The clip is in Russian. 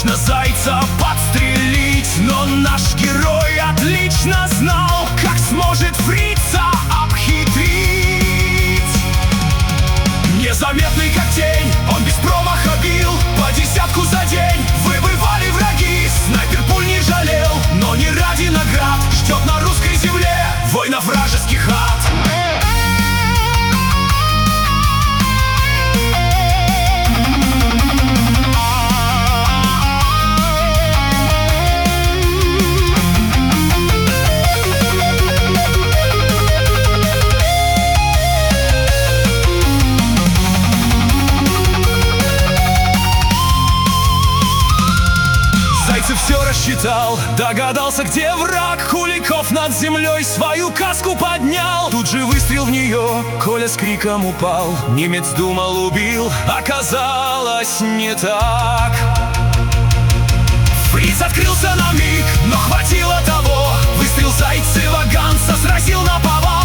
точно зайца подстрелить. Но наш герой отлично знал, как сможет фрица обхитрить. Незаметный как тень, он без промаха бил, по десятку за день выбывали враги. Снайпер пуль не жалел, но не ради наград ждет на русской земле война вражеских ад. Все рассчитал, догадался, где враг. Куликов над землей свою каску поднял. Тут же выстрел в нее, Коля с криком упал. Немец думал, убил, оказалось не так. Фриц открылся на миг, но хватило того. Выстрел зайцева Ганса сразил наповал.